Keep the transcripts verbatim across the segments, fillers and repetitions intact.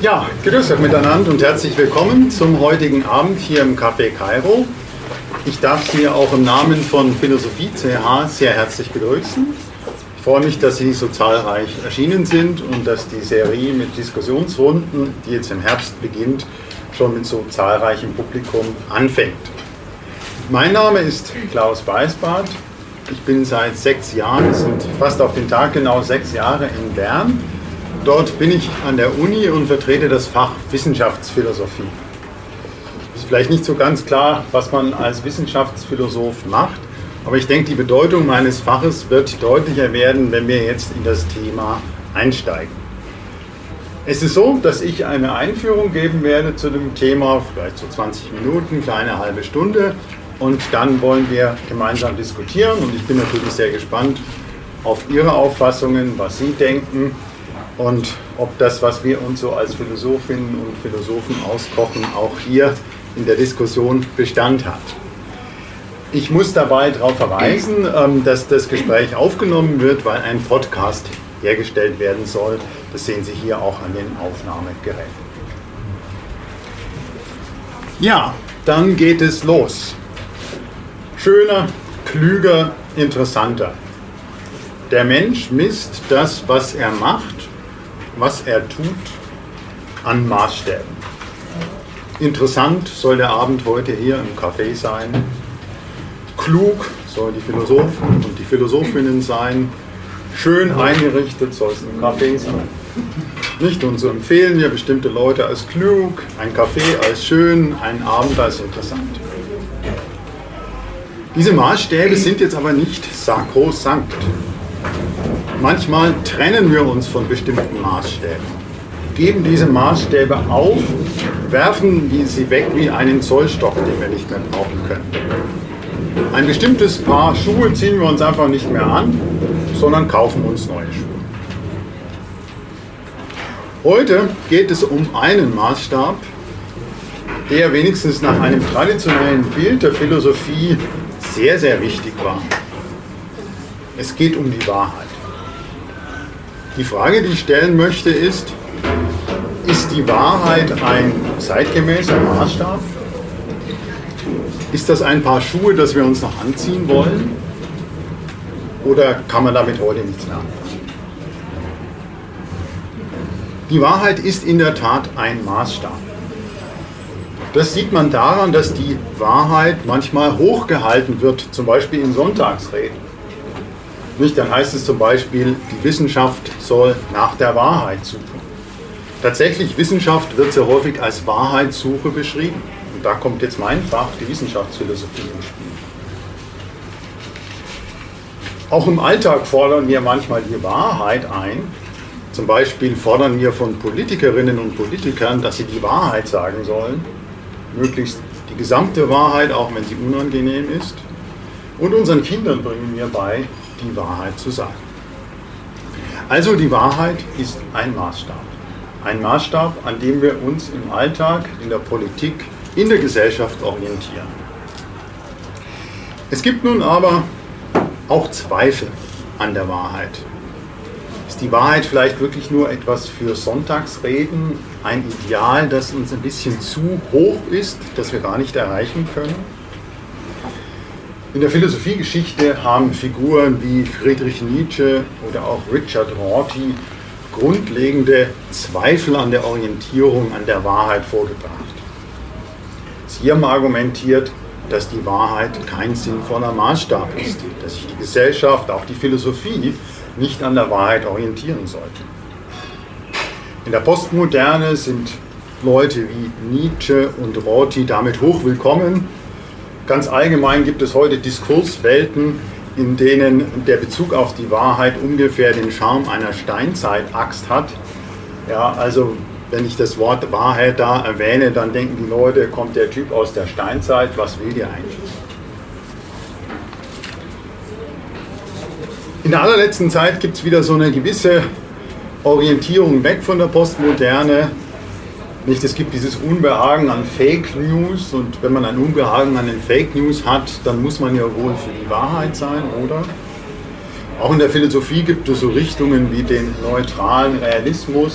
Ja, grüß euch miteinander und herzlich willkommen zum heutigen Abend hier im Café Kairo. Ich darf Sie auch im Namen von Philosophie C H sehr herzlich begrüßen. Ich freue mich, dass Sie so zahlreich erschienen sind und dass die Serie mit Diskussionsrunden, die jetzt im Herbst beginnt, schon mit so zahlreichem Publikum anfängt. Mein Name ist Klaus Weisbart. Ich bin seit sechs Jahren, es sind fast auf den Tag genau sechs Jahre in Bern. Dort bin ich an der Uni und vertrete das Fach Wissenschaftsphilosophie. Es ist vielleicht nicht so ganz klar, was man als Wissenschaftsphilosoph macht, aber ich denke, die Bedeutung meines Faches wird deutlicher werden, wenn wir jetzt in das Thema einsteigen. Es ist so, dass ich eine Einführung geben werde zu dem Thema, vielleicht so zwanzig Minuten, kleine halbe Stunde, und dann wollen wir gemeinsam diskutieren und ich bin natürlich sehr gespannt auf Ihre Auffassungen, was Sie denken und ob das, was wir uns so als Philosophinnen und Philosophen auskochen, auch hier in der Diskussion Bestand hat. Ich muss dabei darauf verweisen, dass das Gespräch aufgenommen wird, weil ein Podcast hergestellt werden soll. Das sehen Sie hier auch an den Aufnahmegeräten. Ja, dann geht es los. Schöner, klüger, interessanter. Der Mensch misst das, was er macht, was er tut, an Maßstäben. Interessant soll der Abend heute hier im Café sein. Klug sollen die Philosophen und die Philosophinnen sein. Schön eingerichtet soll es im Café sein. Nicht? Und so empfehlen wir bestimmte Leute als klug, ein Café als schön, einen Abend als interessant. Diese Maßstäbe sind jetzt aber nicht sakrosankt. Manchmal trennen wir uns von bestimmten Maßstäben, geben diese Maßstäbe auf, werfen sie weg wie einen Zollstock, den wir nicht mehr brauchen können. Ein bestimmtes Paar Schuhe ziehen wir uns einfach nicht mehr an, sondern kaufen uns neue Schuhe. Heute geht es um einen Maßstab, der wenigstens nach einem traditionellen Bild der Philosophie sehr, sehr wichtig war. Es geht um die Wahrheit. Die Frage, die ich stellen möchte, ist, ist die Wahrheit ein zeitgemäßer Maßstab? Ist das ein Paar Schuhe, das wir uns noch anziehen wollen? Oder kann man damit heute nichts mehr anfangen? Die Wahrheit ist in der Tat ein Maßstab. Das sieht man daran, dass die Wahrheit manchmal hochgehalten wird, zum Beispiel in Sonntagsreden. Nicht? Dann heißt es zum Beispiel, die Wissenschaft soll nach der Wahrheit suchen. Tatsächlich, Wissenschaft wird sehr häufig als Wahrheitssuche beschrieben. Und da kommt jetzt mein Fach, die Wissenschaftsphilosophie, ins Spiel. Auch im Alltag fordern wir manchmal die Wahrheit ein. Zum Beispiel fordern wir von Politikerinnen und Politikern, dass sie die Wahrheit sagen sollen. Möglichst die gesamte Wahrheit, auch wenn sie unangenehm ist. Und unseren Kindern bringen wir bei, die Wahrheit zu sagen. Also die Wahrheit ist ein Maßstab. Ein Maßstab, an dem wir uns im Alltag, in der Politik, in der Gesellschaft orientieren. Es gibt nun aber auch Zweifel an der Wahrheit. Ist die Wahrheit vielleicht wirklich nur etwas für Sonntagsreden, ein Ideal, das uns ein bisschen zu hoch ist, das wir gar nicht erreichen können? In der Philosophiegeschichte haben Figuren wie Friedrich Nietzsche oder auch Richard Rorty grundlegende Zweifel an der Orientierung an der Wahrheit vorgebracht. Sie haben argumentiert, dass die Wahrheit kein sinnvoller Maßstab ist, dass sich die Gesellschaft, auch die Philosophie, nicht an der Wahrheit orientieren sollte. In der Postmoderne sind Leute wie Nietzsche und Rorty damit hochwillkommen. Ganz allgemein gibt es heute Diskurswelten, in denen der Bezug auf die Wahrheit ungefähr den Charme einer Steinzeit-Axt hat. Ja, also wenn ich das Wort Wahrheit da erwähne, dann denken die Leute, kommt der Typ aus der Steinzeit, was will der eigentlich? In der allerletzten Zeit gibt es wieder so eine gewisse Orientierung weg von der Postmoderne. Nicht, es gibt dieses Unbehagen an Fake News und wenn man ein Unbehagen an den Fake News hat, dann muss man ja wohl für die Wahrheit sein, oder? Auch in der Philosophie gibt es so Richtungen wie den neutralen Realismus,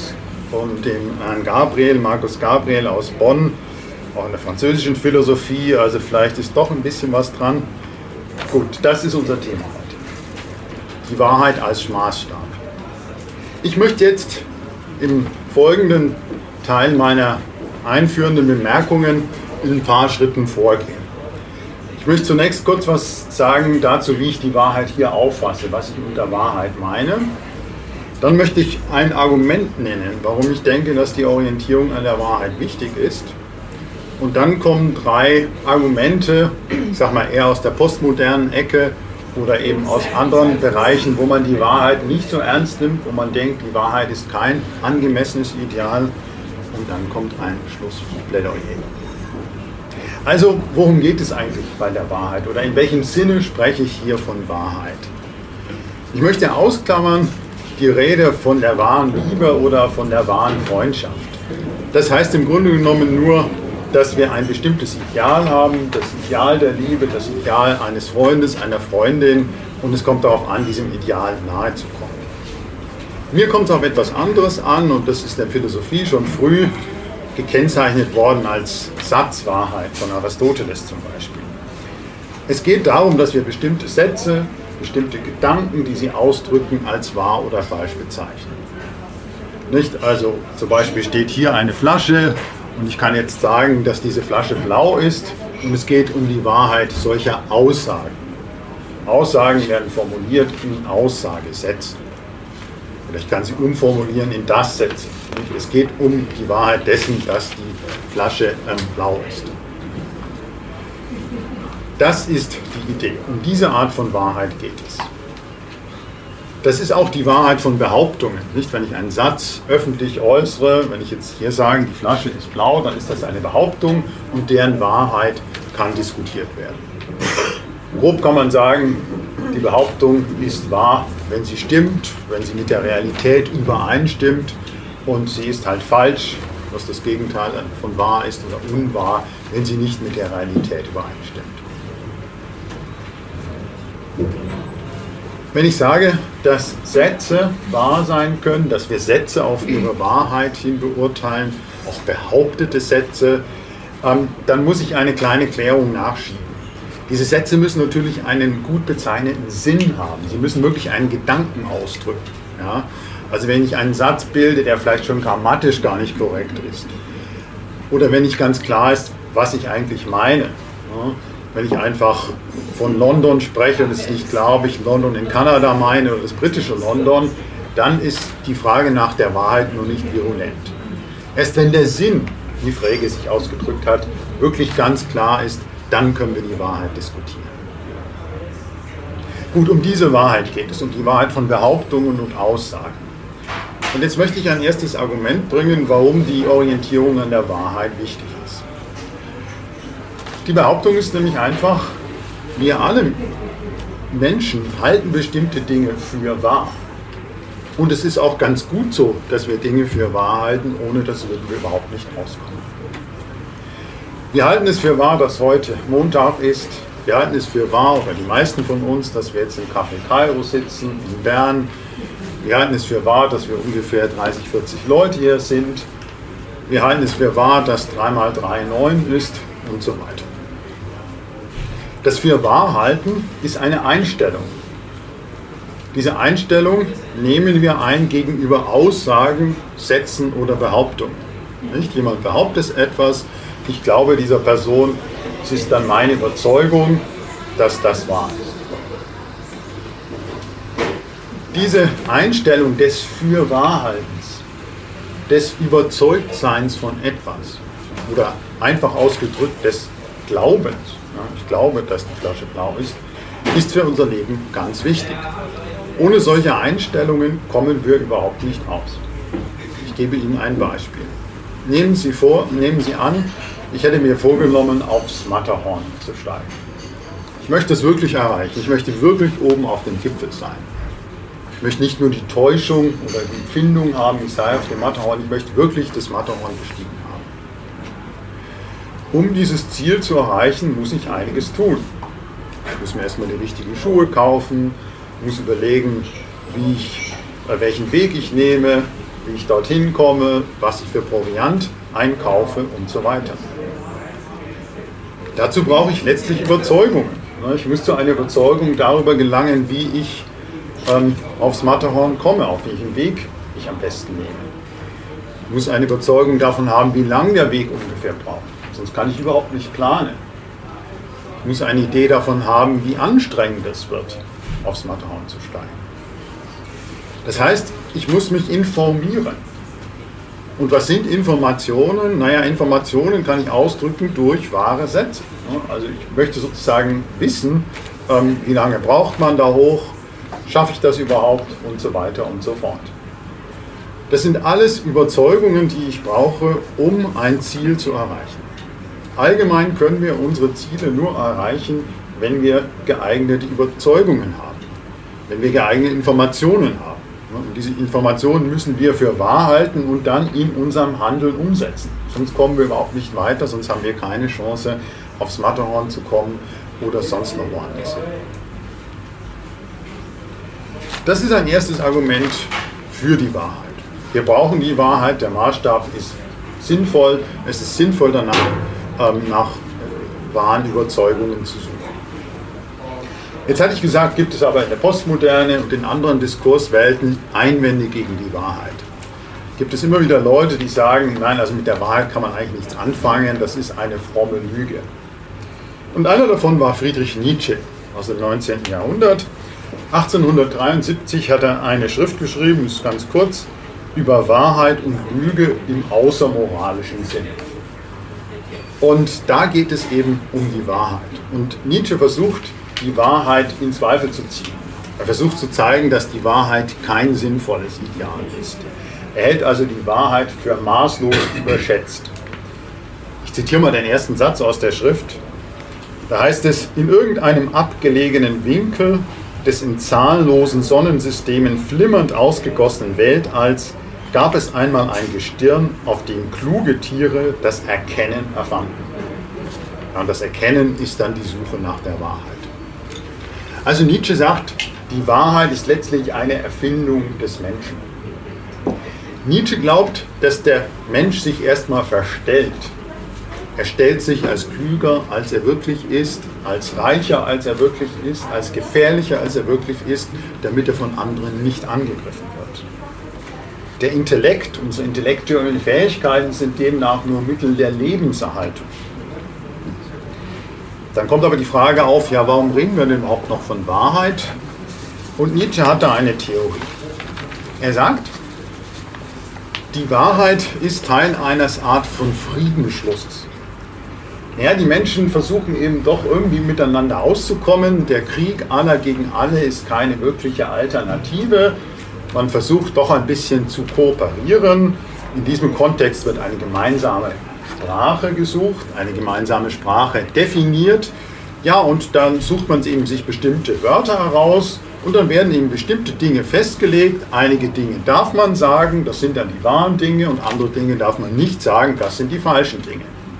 und dem Herrn Gabriel, Markus Gabriel aus Bonn, auch in der französischen Philosophie, also vielleicht ist doch ein bisschen was dran. Gut, das ist unser Thema heute. Die Wahrheit als Maßstab. Ich möchte jetzt im folgenden Teil meiner einführenden Bemerkungen in ein paar Schritten vorgehen. Ich möchte zunächst kurz was sagen dazu, wie ich die Wahrheit hier auffasse, was ich unter Wahrheit meine. Dann möchte ich ein Argument nennen, warum ich denke, dass die Orientierung an der Wahrheit wichtig ist. Und dann kommen drei Argumente, ich sage mal eher aus der postmodernen Ecke oder eben aus anderen Bereichen, wo man die Wahrheit nicht so ernst nimmt, wo man denkt, die Wahrheit ist kein angemessenes Ideal. Und dann kommt ein Schlussplädoyer. Also, worum geht es eigentlich bei der Wahrheit oder in welchem Sinne spreche ich hier von Wahrheit? Ich möchte ausklammern die Rede von der wahren Liebe oder von der wahren Freundschaft. Das heißt im Grunde genommen nur, dass wir ein bestimmtes Ideal haben, das Ideal der Liebe, das Ideal eines Freundes, einer Freundin, und es kommt darauf an, diesem Ideal nahe zu kommen. Mir kommt es auf etwas anderes an, und das ist in der Philosophie schon früh gekennzeichnet worden als Satzwahrheit von Aristoteles zum Beispiel. Es geht darum, dass wir bestimmte Sätze, bestimmte Gedanken, die sie ausdrücken, als wahr oder falsch bezeichnen. Nicht? Also zum Beispiel steht hier eine Flasche und ich kann jetzt sagen, dass diese Flasche blau ist, und es geht um die Wahrheit solcher Aussagen. Aussagen werden formuliert in Aussagesätzen. Oder ich kann sie umformulieren in das Sätze. Es geht um die Wahrheit dessen, dass die Flasche ähm, blau ist. Das ist die Idee. Um diese Art von Wahrheit geht es. Das ist auch die Wahrheit von Behauptungen. Nicht? Wenn ich einen Satz öffentlich äußere, wenn ich jetzt hier sage, die Flasche ist blau, dann ist das eine Behauptung und deren Wahrheit kann diskutiert werden. Grob kann man sagen, die Behauptung ist wahr, wenn sie stimmt, wenn sie mit der Realität übereinstimmt, und sie ist halt falsch, was das Gegenteil von wahr ist, oder unwahr, wenn sie nicht mit der Realität übereinstimmt. Wenn ich sage, dass Sätze wahr sein können, dass wir Sätze auf ihre Wahrheit hin beurteilen, auch behauptete Sätze, ähm, dann muss ich eine kleine Klärung nachschieben. Diese Sätze müssen natürlich einen gut bezeichneten Sinn haben. Sie müssen wirklich einen Gedanken ausdrücken. Ja? Also wenn ich einen Satz bilde, der vielleicht schon grammatisch gar nicht korrekt ist, oder wenn nicht ganz klar ist, was ich eigentlich meine. Ja? Wenn ich einfach von London spreche und es ist nicht klar, ob ich London in Kanada meine oder das britische London, dann ist die Frage nach der Wahrheit nur nicht virulent. Erst wenn der Sinn, wie Frege sich ausgedrückt hat, wirklich ganz klar ist, dann können wir die Wahrheit diskutieren. Gut, um diese Wahrheit geht es, um die Wahrheit von Behauptungen und Aussagen. Und jetzt möchte ich ein erstes Argument bringen, warum die Orientierung an der Wahrheit wichtig ist. Die Behauptung ist nämlich einfach, wir alle Menschen halten bestimmte Dinge für wahr. Und es ist auch ganz gut so, dass wir Dinge für wahr halten, ohne das würden wir überhaupt nicht auskommen. Wir halten es für wahr, dass heute Montag ist. Wir halten es für wahr, oder die meisten von uns, dass wir jetzt im Café Kairo sitzen, in Bern. Wir halten es für wahr, dass wir ungefähr dreißig, vierzig Leute hier sind. Wir halten es für wahr, dass drei mal drei neun ist und so weiter. Das für wahr halten ist eine Einstellung. Diese Einstellung nehmen wir ein gegenüber Aussagen, Sätzen oder Behauptungen. Nicht? Jemand behauptet etwas, ich glaube dieser Person, es ist dann meine Überzeugung, dass das wahr ist. Diese Einstellung des Fürwahrhaltens, des Überzeugtseins von etwas oder einfach ausgedrückt des Glaubens, ja, ich glaube, dass die Flasche blau ist, ist für unser Leben ganz wichtig. Ohne solche Einstellungen kommen wir überhaupt nicht aus. Ich gebe Ihnen ein Beispiel. Nehmen Sie vor, nehmen Sie an, ich hätte mir vorgenommen, aufs Matterhorn zu steigen. Ich möchte es wirklich erreichen. Ich möchte wirklich oben auf dem Gipfel sein. Ich möchte nicht nur die Täuschung oder die Empfindung haben, ich sei auf dem Matterhorn, ich möchte wirklich das Matterhorn bestiegen haben. Um dieses Ziel zu erreichen, muss ich einiges tun. Ich muss mir erstmal die richtigen Schuhe kaufen, muss überlegen, wie ich, welchen Weg ich nehme, wie ich dorthin komme, was ich für Proviant einkaufe und so weiter. Dazu brauche ich letztlich Überzeugungen. Ich muss zu einer Überzeugung darüber gelangen, wie ich ähm, aufs Matterhorn komme, auf welchen Weg ich am besten nehme. Ich muss eine Überzeugung davon haben, wie lang der Weg ungefähr braucht. Sonst kann ich überhaupt nicht planen. Ich muss eine Idee davon haben, wie anstrengend es wird, aufs Matterhorn zu steigen. Das heißt, ich muss mich informieren. Und was sind Informationen? Naja, Informationen kann ich ausdrücken durch wahre Sätze. Also ich möchte sozusagen wissen, ähm, wie lange braucht man da hoch, schaffe ich das überhaupt und so weiter und so fort. Das sind alles Überzeugungen, die ich brauche, um ein Ziel zu erreichen. Allgemein können wir unsere Ziele nur erreichen, wenn wir geeignete Überzeugungen haben, wenn wir geeignete Informationen haben. Und diese Informationen müssen wir für wahr halten und dann in unserem Handeln umsetzen. Sonst kommen wir überhaupt nicht weiter, sonst haben wir keine Chance, aufs Matterhorn zu kommen oder sonst noch woanders hin. Das ist ein erstes Argument für die Wahrheit. Wir brauchen die Wahrheit, der Maßstab ist sinnvoll, es ist sinnvoll danach, ähm, nach wahren Überzeugungen zu suchen. Jetzt hatte ich gesagt, gibt es aber in der Postmoderne und in anderen Diskurswelten Einwände gegen die Wahrheit. Gibt es immer wieder Leute, die sagen, nein, also mit der Wahrheit kann man eigentlich nichts anfangen, das ist eine fromme Lüge. Und einer davon war Friedrich Nietzsche aus dem neunzehnten Jahrhundert. achtzehnhundertdreiundsiebzig hat er eine Schrift geschrieben, das ist ganz kurz, über Wahrheit und Lüge im außermoralischen Sinne. Und da geht es eben um die Wahrheit. Und Nietzsche versucht, die Wahrheit in Zweifel zu ziehen. Er versucht zu zeigen, dass die Wahrheit kein sinnvolles Ideal ist. Er hält also die Wahrheit für maßlos überschätzt. Ich zitiere mal den ersten Satz aus der Schrift. Da heißt es, in irgendeinem abgelegenen Winkel des in zahllosen Sonnensystemen flimmernd ausgegossenen Weltalls gab es einmal ein Gestirn, auf dem kluge Tiere das Erkennen erfanden. Ja, und das Erkennen ist dann die Suche nach der Wahrheit. Also Nietzsche sagt, die Wahrheit ist letztlich eine Erfindung des Menschen. Nietzsche glaubt, dass der Mensch sich erstmal verstellt. Er stellt sich als klüger, als er wirklich ist, als reicher, als er wirklich ist, als gefährlicher, als er wirklich ist, damit er von anderen nicht angegriffen wird. Der Intellekt, unsere intellektuellen Fähigkeiten sind demnach nur Mittel der Lebenserhaltung. Dann kommt aber die Frage auf, ja, warum reden wir denn überhaupt noch von Wahrheit? Und Nietzsche hat da eine Theorie. Er sagt, die Wahrheit ist Teil eines Art von Friedensschlusses. Ja, die Menschen versuchen eben doch irgendwie miteinander auszukommen. Der Krieg aller gegen alle ist keine wirkliche Alternative. Man versucht doch ein bisschen zu kooperieren. In diesem Kontext wird eine gemeinsame Sprache gesucht, eine gemeinsame Sprache definiert. Ja, und dann sucht man eben sich bestimmte Wörter heraus und dann werden eben bestimmte Dinge festgelegt. Einige Dinge darf man sagen, das sind dann die wahren Dinge, und andere Dinge darf man nicht sagen, das sind die falschen Dinge.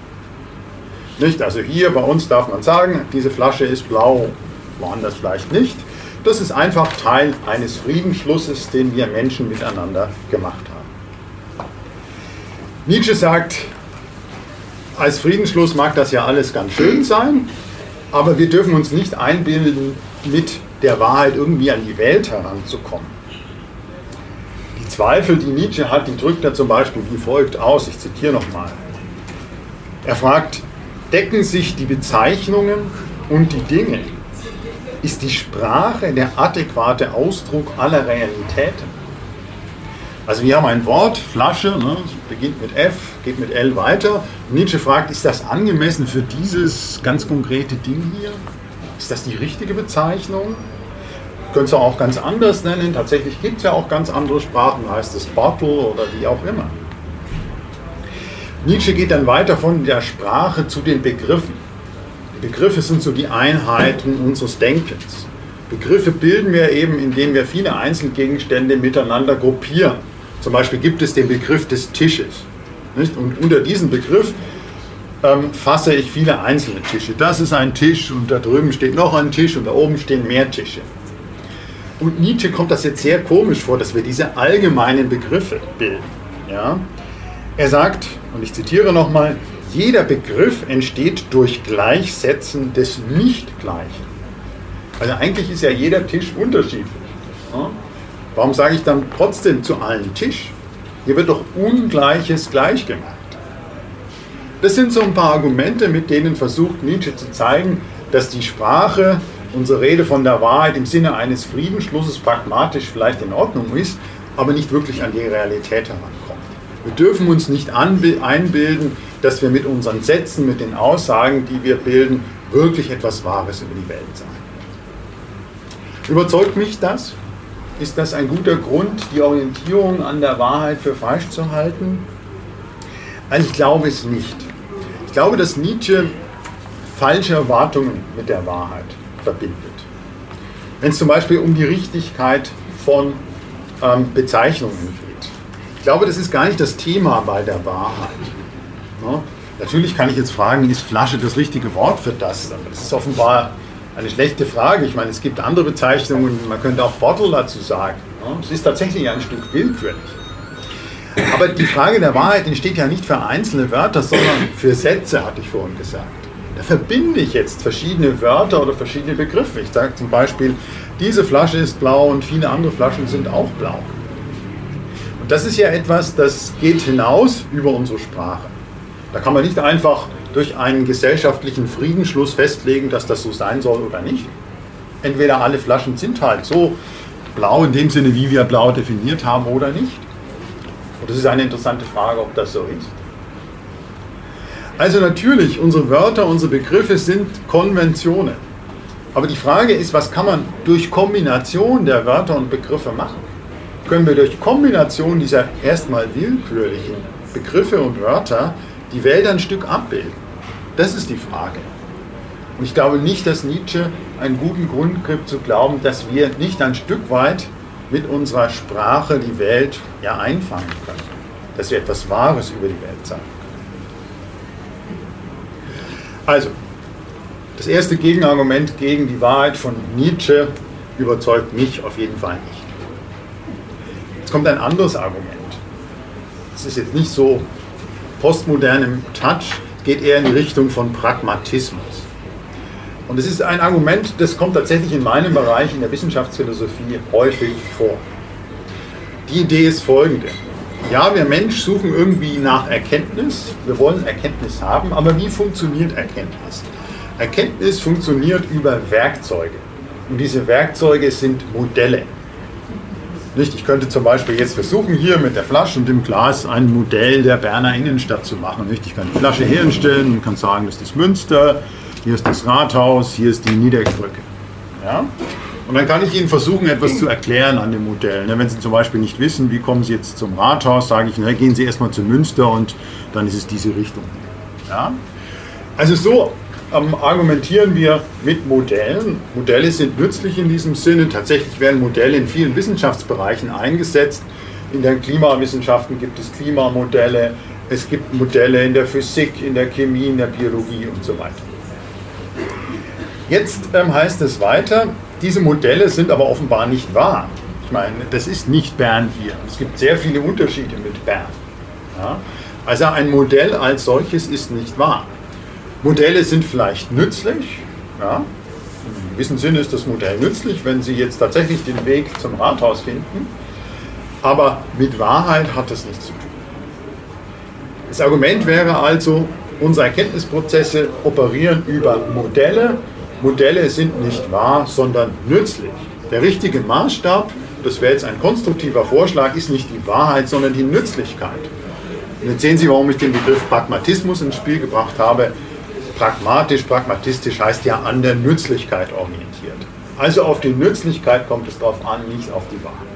Nicht? Also hier bei uns darf man sagen, diese Flasche ist blau, woanders vielleicht nicht. Das ist einfach Teil eines Friedensschlusses, den wir Menschen miteinander gemacht haben. Nietzsche sagt, als Friedensschluss mag das ja alles ganz schön sein, aber wir dürfen uns nicht einbilden, mit der Wahrheit irgendwie an die Welt heranzukommen. Die Zweifel, die Nietzsche hat, die drückt er zum Beispiel wie folgt aus, ich zitiere nochmal. Er fragt, decken sich die Bezeichnungen und die Dinge? Ist die Sprache der adäquate Ausdruck aller Realitäten? Also wir haben ein Wort, Flasche, ne, beginnt mit F, geht mit L weiter. Und Nietzsche fragt, ist das angemessen für dieses ganz konkrete Ding hier? Ist das die richtige Bezeichnung? Könnt ihr auch ganz anders nennen. Tatsächlich gibt es ja auch ganz andere Sprachen, heißt es Bottle oder wie auch immer. Nietzsche geht dann weiter von der Sprache zu den Begriffen. Die Begriffe sind so die Einheiten unseres Denkens. Begriffe bilden wir eben, indem wir viele Einzelgegenstände miteinander gruppieren. Zum Beispiel gibt es den Begriff des Tisches. Nicht? Und unter diesem Begriff ähm, fasse ich viele einzelne Tische. Das ist ein Tisch und da drüben steht noch ein Tisch und da oben stehen mehr Tische. Und Nietzsche kommt das jetzt sehr komisch vor, dass wir diese allgemeinen Begriffe bilden. Ja? Er sagt, und ich zitiere nochmal, jeder Begriff entsteht durch Gleichsetzen des Nichtgleichen. Also eigentlich ist ja jeder Tisch unterschiedlich. Ja? Warum sage ich dann trotzdem zu allen Tisch? Hier wird doch Ungleiches gleich gemacht. Das sind so ein paar Argumente, mit denen versucht Nietzsche zu zeigen, dass die Sprache, unsere Rede von der Wahrheit im Sinne eines Friedensschlusses pragmatisch vielleicht in Ordnung ist, aber nicht wirklich an die Realität herankommt. Wir dürfen uns nicht einbilden, dass wir mit unseren Sätzen, mit den Aussagen, die wir bilden, wirklich etwas Wahres über die Welt sagen. Überzeugt mich das? Ist das ein guter Grund, die Orientierung an der Wahrheit für falsch zu halten? Also ich glaube es nicht. Ich glaube, dass Nietzsche falsche Erwartungen mit der Wahrheit verbindet. Wenn es zum Beispiel um die Richtigkeit von ähm, Bezeichnungen geht. Ich glaube, das ist gar nicht das Thema bei der Wahrheit. Ja? Natürlich kann ich jetzt fragen, ist Flasche das richtige Wort für das? Aber das ist offenbar eine schlechte Frage. Ich meine, es gibt andere Bezeichnungen, man könnte auch Bottle dazu sagen. Ja? Es ist tatsächlich ein Stück willkürlich. Aber die Frage der Wahrheit entsteht ja nicht für einzelne Wörter, sondern für Sätze, hatte ich vorhin gesagt. Da verbinde ich jetzt verschiedene Wörter oder verschiedene Begriffe. Ich sage zum Beispiel, diese Flasche ist blau und viele andere Flaschen sind auch blau. Und das ist ja etwas, das geht hinaus über unsere Sprache. Da kann man nicht einfach durch einen gesellschaftlichen Friedensschluss festlegen, dass das so sein soll oder nicht. Entweder alle Flaschen sind halt so blau in dem Sinne, wie wir blau definiert haben, oder nicht. Und das ist eine interessante Frage, ob das so ist. Also natürlich, unsere Wörter, unsere Begriffe sind Konventionen. Aber die Frage ist, was kann man durch Kombination der Wörter und Begriffe machen? Können wir durch Kombination dieser erstmal willkürlichen Begriffe und Wörter die Welt ein Stück abbilden? Das ist die Frage. Und ich glaube nicht, dass Nietzsche einen guten Grund gibt zu glauben, dass wir nicht ein Stück weit mit unserer Sprache die Welt ja einfangen können. Dass wir etwas Wahres über die Welt sagen können. Also, das erste Gegenargument gegen die Wahrheit von Nietzsche überzeugt mich auf jeden Fall nicht. Jetzt kommt ein anderes Argument. Es ist jetzt nicht so postmodern im Touch, geht eher in die Richtung von Pragmatismus. Und es ist ein Argument, das kommt tatsächlich in meinem Bereich, in der Wissenschaftsphilosophie, häufig vor. Die Idee ist folgende. Ja, wir Menschen suchen irgendwie nach Erkenntnis, wir wollen Erkenntnis haben, aber wie funktioniert Erkenntnis? Erkenntnis funktioniert über Werkzeuge. Und diese Werkzeuge sind Modelle. Nicht? Ich könnte zum Beispiel jetzt versuchen, hier mit der Flasche und dem Glas ein Modell der Berner Innenstadt zu machen. Nicht? Ich kann die Flasche herstellen und kann sagen, das ist Münster, hier ist das Rathaus, hier ist die Niederbrücke. Ja? Und dann kann ich Ihnen versuchen, etwas zu erklären an dem Modell. Wenn Sie zum Beispiel nicht wissen, wie kommen Sie jetzt zum Rathaus, sage ich, na, gehen Sie erstmal zu Münster und dann ist es diese Richtung. Ja? Also so ähm, argumentieren wir mit Modellen. Modelle sind nützlich in diesem Sinne. Tatsächlich werden Modelle in vielen Wissenschaftsbereichen eingesetzt. In den Klimawissenschaften gibt es Klimamodelle, es gibt Modelle in der Physik, in der Chemie, in der Biologie und so weiter. Jetzt ähm, heißt es weiter, diese Modelle sind aber offenbar nicht wahr. Ich meine, das ist nicht Bern hier. Es gibt sehr viele Unterschiede mit Bern. Ja? Also ein Modell als solches ist nicht wahr. Modelle sind vielleicht nützlich. Ja? Im gewissen Sinne ist das Modell nützlich, wenn Sie jetzt tatsächlich den Weg zum Rathaus finden. Aber mit Wahrheit hat das nichts zu tun. Das Argument wäre also, unsere Erkenntnisprozesse operieren über Modelle. Modelle sind nicht wahr, sondern nützlich. Der richtige Maßstab, das wäre jetzt ein konstruktiver Vorschlag, ist nicht die Wahrheit, sondern die Nützlichkeit. Und jetzt sehen Sie, warum ich den Begriff Pragmatismus ins Spiel gebracht habe. Pragmatisch, pragmatistisch heißt ja an der Nützlichkeit orientiert. Also auf die Nützlichkeit kommt es darauf an, nicht auf die Wahrheit.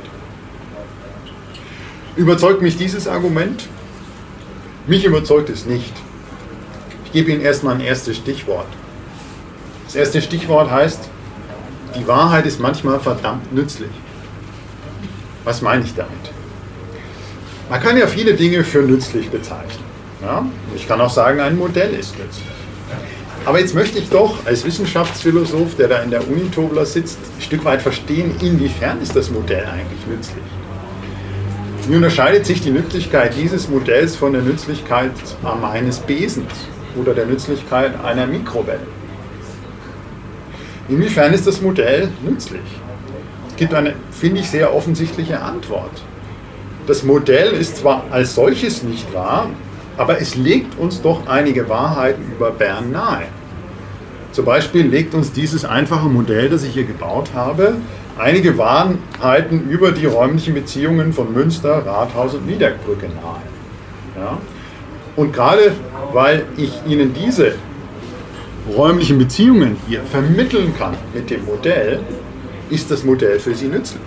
Überzeugt mich dieses Argument? Mich überzeugt es nicht. Ich gebe Ihnen erstmal ein erstes Stichwort. Das erste Stichwort heißt, die Wahrheit ist manchmal verdammt nützlich. Was meine ich damit? Man kann ja viele Dinge für nützlich bezeichnen. Ja? Ich kann auch sagen, ein Modell ist nützlich. Aber jetzt möchte ich doch als Wissenschaftsphilosoph, der da in der Uni Tobler sitzt, ein Stück weit verstehen, inwiefern ist das Modell eigentlich nützlich. Wie unterscheidet sich die Nützlichkeit dieses Modells von der Nützlichkeit eines Besens oder der Nützlichkeit einer Mikrowelle? Inwiefern ist das Modell nützlich? Es gibt eine, finde ich, sehr offensichtliche Antwort. Das Modell ist zwar als solches nicht wahr, aber es legt uns doch einige Wahrheiten über Bern nahe. Zum Beispiel legt uns dieses einfache Modell, das ich hier gebaut habe, einige Wahrheiten über die räumlichen Beziehungen von Münster, Rathaus und Wiedebrücke nahe. Ja? Und gerade weil ich Ihnen diese räumlichen Beziehungen hier vermitteln kann mit dem Modell, ist das Modell für Sie nützlich.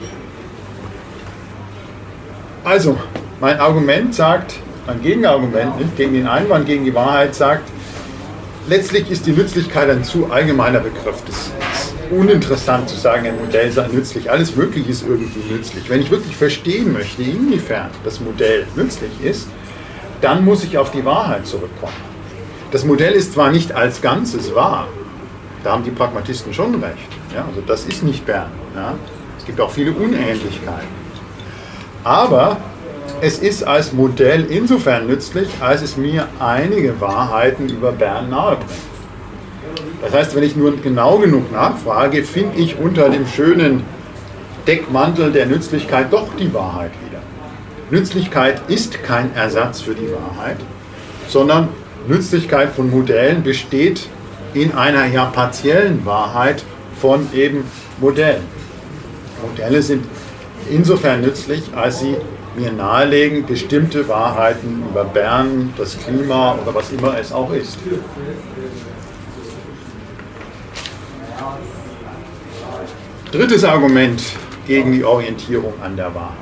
Also, mein Argument sagt, ein Gegenargument, nicht gegen den Einwand, gegen die Wahrheit sagt, letztlich ist die Nützlichkeit ein zu allgemeiner Begriff. Das ist uninteressant zu sagen, ein Modell sei nützlich. Alles Mögliche ist irgendwie nützlich. Wenn ich wirklich verstehen möchte, inwiefern das Modell nützlich ist, dann muss ich auf die Wahrheit zurückkommen. Das Modell ist zwar nicht als Ganzes wahr, da haben die Pragmatisten schon recht. Ja, also das ist nicht Bern. Ja. Es gibt auch viele Unähnlichkeiten. Aber es ist als Modell insofern nützlich, als es mir einige Wahrheiten über Bern nahebringt. Das heißt, wenn ich nur genau genug nachfrage, finde ich unter dem schönen Deckmantel der Nützlichkeit doch die Wahrheit wieder. Nützlichkeit ist kein Ersatz für die Wahrheit, sondern Nützlichkeit von Modellen besteht in einer ja partiellen Wahrheit von eben Modellen. Modelle sind insofern nützlich, als sie mir nahelegen, bestimmte Wahrheiten über Bern, das Klima oder was immer es auch ist. Drittes Argument gegen die Orientierung an der Wahrheit.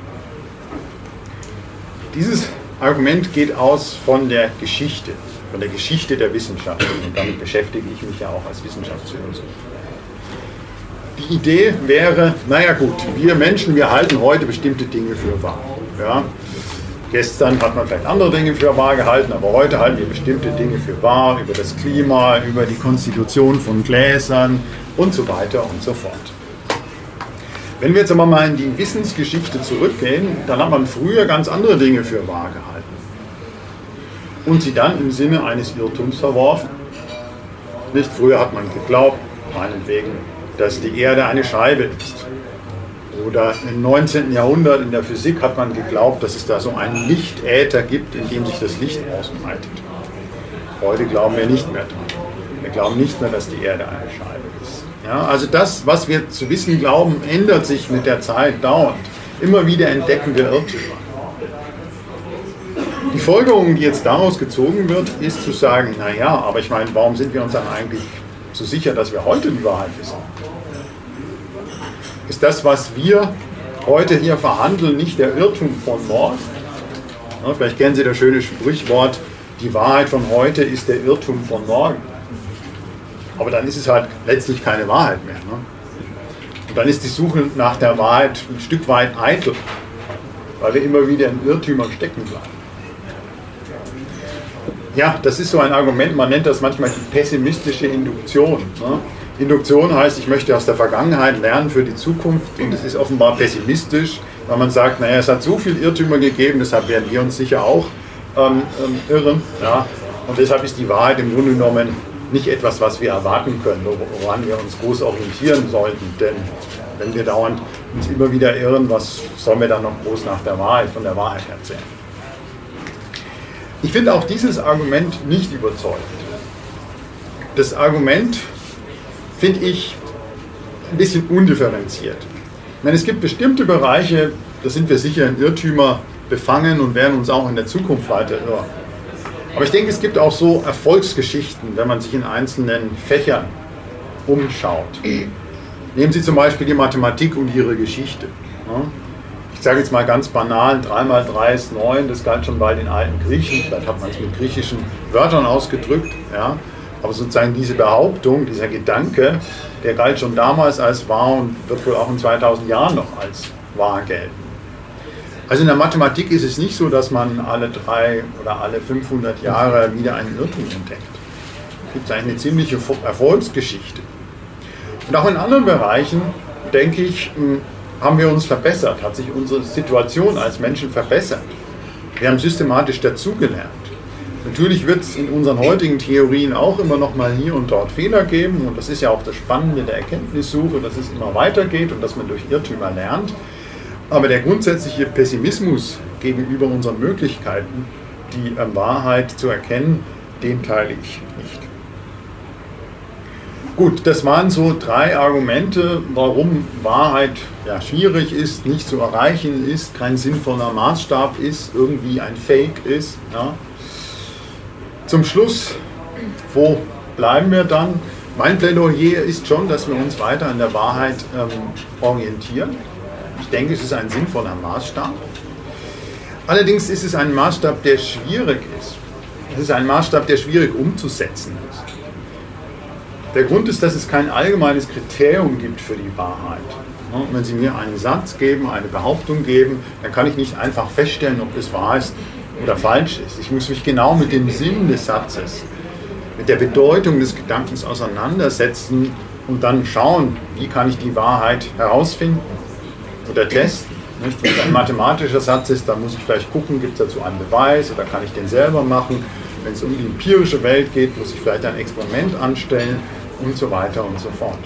Dieses Argument geht aus von der Geschichte, von der Geschichte der Wissenschaft. Und damit beschäftige ich mich ja auch als Wissenschaftsphilosoph. Die Idee wäre, naja gut, wir Menschen, wir halten heute bestimmte Dinge für wahr. Ja? Gestern hat man vielleicht andere Dinge für wahr gehalten, aber heute halten wir bestimmte Dinge für wahr, über das Klima, über die Konstitution von Gläsern und so weiter und so fort. Wenn wir jetzt aber mal in die Wissensgeschichte zurückgehen, dann hat man früher ganz andere Dinge für wahr gehalten und sie dann im Sinne eines Irrtums verworfen. Nicht früher hat man geglaubt, meinetwegen, dass die Erde eine Scheibe ist. Oder im neunzehnten Jahrhundert in der Physik hat man geglaubt, dass es da so einen Lichtäther gibt, in dem sich das Licht ausbreitet. Heute glauben wir nicht mehr dran. Wir glauben nicht mehr, dass die Erde eine Scheibe ist. Ja, also das, was wir zu wissen glauben, ändert sich mit der Zeit dauernd. Immer wieder entdecken wir Irrtümer. Die Folgerung, die jetzt daraus gezogen wird, ist zu sagen, naja, aber ich meine, warum sind wir uns dann eigentlich so sicher, dass wir heute die Wahrheit wissen? Ist das, was wir heute hier verhandeln, nicht der Irrtum von morgen? Ja, vielleicht kennen Sie das schöne Sprichwort, die Wahrheit von heute ist der Irrtum von morgen. Aber dann ist es halt letztlich keine Wahrheit mehr. Ne? Und dann ist die Suche nach der Wahrheit ein Stück weit eitel, weil wir immer wieder in Irrtümern stecken bleiben. Ja, das ist so ein Argument, man nennt das manchmal die pessimistische Induktion. Ne? Induktion heißt, ich möchte aus der Vergangenheit lernen für die Zukunft und es ist offenbar pessimistisch, weil man sagt, naja, es hat so viele Irrtümer gegeben, deshalb werden wir uns sicher auch ähm, ähm, irren. Ja? Und deshalb ist die Wahrheit im Grunde genommen nicht etwas, was wir erwarten können, woran wir uns groß orientieren sollten. Denn wenn wir dauernd uns immer wieder irren, was sollen wir dann noch groß nach der Wahrheit, von der Wahrheit erzählen? Ich finde auch dieses Argument nicht überzeugend. Das Argument finde ich ein bisschen undifferenziert. Ich meine, es gibt bestimmte Bereiche, da sind wir sicher in Irrtümer befangen und werden uns auch in der Zukunft weiter irren. Aber ich denke, es gibt auch so Erfolgsgeschichten, wenn man sich in einzelnen Fächern umschaut. Nehmen Sie zum Beispiel die Mathematik und ihre Geschichte. Ich sage jetzt mal ganz banal, drei mal drei ist neun, das galt schon bei den alten Griechen, vielleicht hat man es mit griechischen Wörtern ausgedrückt, ja. Aber sozusagen diese Behauptung, dieser Gedanke, der galt schon damals als wahr und wird wohl auch in zweitausend Jahren noch als wahr gelten. Also in der Mathematik ist es nicht so, dass man alle drei oder alle fünfhundert Jahre wieder einen Irrtum entdeckt. gibt es eigentlich eine ziemliche Erfolgsgeschichte. Und auch in anderen Bereichen, denke ich, haben wir uns verbessert, hat sich unsere Situation als Menschen verbessert. Wir haben systematisch dazugelernt. Natürlich wird es in unseren heutigen Theorien auch immer noch mal hier und dort Fehler geben und das ist ja auch das Spannende der Erkenntnissuche, dass es immer weitergeht und dass man durch Irrtümer lernt. Aber der grundsätzliche Pessimismus gegenüber unseren Möglichkeiten, die ähm, Wahrheit zu erkennen, den teile ich nicht. Gut, das waren so drei Argumente, warum Wahrheit ja, schwierig ist, nicht zu erreichen ist, kein sinnvoller Maßstab ist, irgendwie ein Fake ist. Ja. Zum Schluss, wo bleiben wir dann? Mein Plädoyer ist schon, dass wir uns weiter an der Wahrheit ähm, orientieren. Ich denke, es ist ein sinnvoller Maßstab. Allerdings ist es ein Maßstab, der schwierig ist. Es ist ein Maßstab, der schwierig umzusetzen ist. Der Grund ist, dass es kein allgemeines Kriterium gibt für die Wahrheit. Wenn Sie mir einen Satz geben, eine Behauptung geben, dann kann ich nicht einfach feststellen, ob es wahr ist oder falsch ist. Ich muss mich genau mit dem Sinn des Satzes, mit der Bedeutung des Gedankens auseinandersetzen und dann schauen, wie kann ich die Wahrheit herausfinden oder testen. Wenn es ein mathematischer Satz ist, dann muss ich vielleicht gucken, gibt es dazu einen Beweis oder kann ich den selber machen. Wenn es um die empirische Welt geht, muss ich vielleicht ein Experiment anstellen und so weiter und so fort.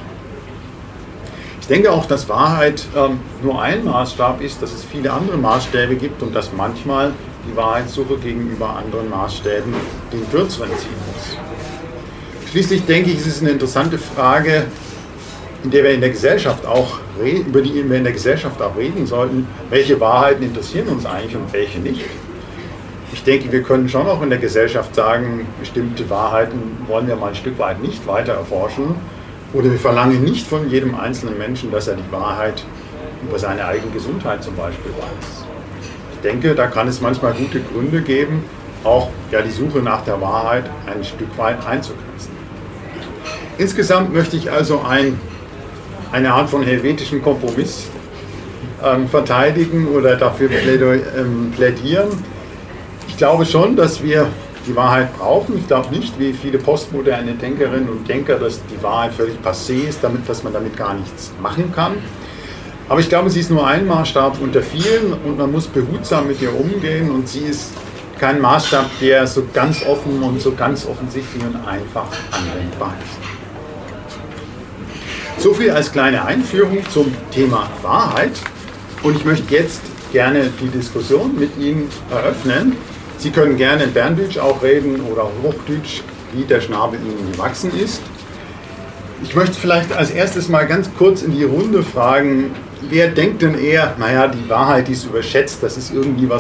Ich denke auch, dass Wahrheit ähm, nur ein Maßstab ist, dass es viele andere Maßstäbe gibt und dass manchmal die Wahrheitssuche gegenüber anderen Maßstäben den kürzeren ziehen muss. Schließlich denke ich, es ist eine interessante Frage, in der wir in der Gesellschaft auch reden, über die wir in der Gesellschaft auch reden sollten, welche Wahrheiten interessieren uns eigentlich und welche nicht. Ich denke, wir können schon auch in der Gesellschaft sagen, bestimmte Wahrheiten wollen wir mal ein Stück weit nicht weiter erforschen oder wir verlangen nicht von jedem einzelnen Menschen, dass er die Wahrheit über seine eigene Gesundheit zum Beispiel weiß. Ich denke, da kann es manchmal gute Gründe geben, auch ja, die Suche nach der Wahrheit ein Stück weit einzugrenzen. Insgesamt möchte ich also ein, eine Art von helvetischen Kompromiss ähm, verteidigen oder dafür ähm, plädieren. Ich glaube schon, dass wir die Wahrheit brauchen. Ich glaube nicht, wie viele postmoderne Denkerinnen und Denker, dass die Wahrheit völlig passé ist, damit, dass man damit gar nichts machen kann. Aber ich glaube, sie ist nur ein Maßstab unter vielen und man muss behutsam mit ihr umgehen und sie ist kein Maßstab, der so ganz offen und so ganz offensichtlich und einfach anwendbar ist. So viel als kleine Einführung zum Thema Wahrheit und ich möchte jetzt gerne die Diskussion mit Ihnen eröffnen. Sie können gerne in Berndeutsch auch reden oder Hochdeutsch, wie der Schnabel Ihnen gewachsen ist. Ich möchte vielleicht als erstes mal ganz kurz in die Runde fragen, wer denkt denn eher, naja, die Wahrheit, die ist überschätzt, das ist irgendwie was